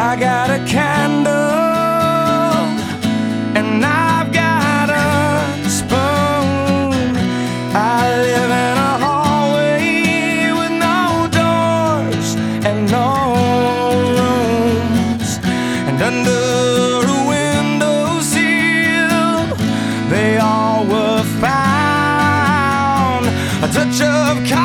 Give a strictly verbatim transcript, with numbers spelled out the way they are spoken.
I got a candle and I've got a spoon. I live in a hallway with no doors and no rooms, and under a windowsill they all were found. A touch of